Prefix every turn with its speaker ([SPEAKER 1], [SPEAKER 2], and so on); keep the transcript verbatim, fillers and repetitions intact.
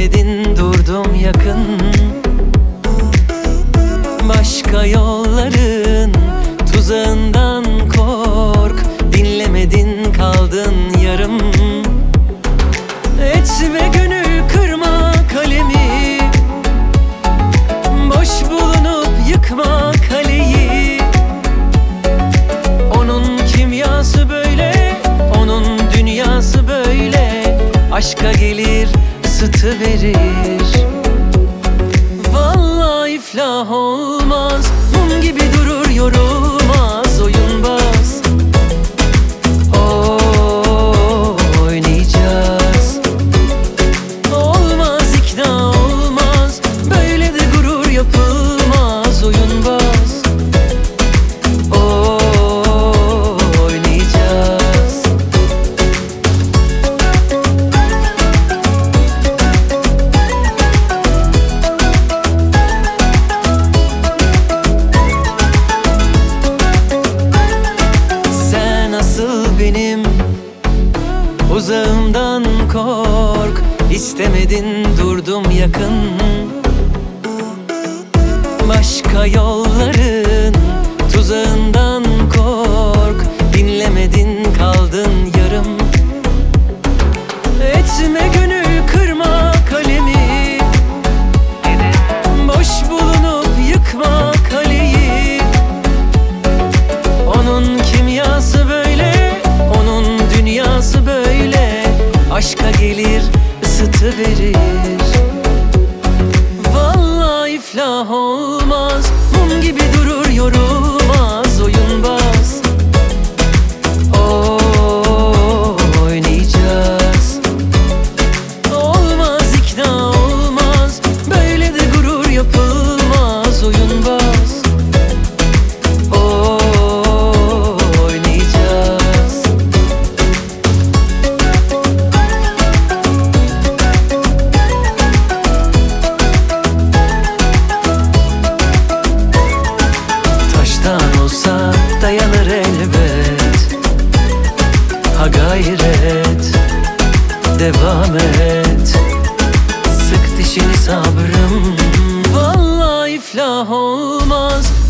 [SPEAKER 1] İstemedin durdum yakın, başka yolların tuzağından kork. Dinlemedin kaldın yarım. Etme gönül kırma kalemi, boş bulunup yıkma kaleyi. Onun kimyası böyle, onun dünyası böyle. Aşka gelir ısıtıverir. Vallahi iflah olmaz, mum gibi durur yorulmaz oyunbaz. Oo, oynayacağız. Olmaz ikna olmaz, böyle de gurur yapılmaz oyunbaz. Oo, oynayacağız. Sen asıl benim uzağımdan kork. İstemedin durdum yakın, başka yolların tuzağından kork. Dinlemedin kaldın yarım. Etme gönül kırma kalemi, boş bulunup yıkma kaleyi. Onun kimyası böyle, onun dünyası böyle. Aşka gelir ısıtıverir. Vallahi iflah olmaz, mum gibi durur yorulmaz oyunbaz. Oo, oynayacağız. Olmaz ikna olmaz, böyle de gurur yapılmaz oyunbaz. Oo, oynayacağız. Taştan olsa dayanır elbet. Ha gayret, devam et. Sık dişini sabrım. Vallahi iflah olmaz,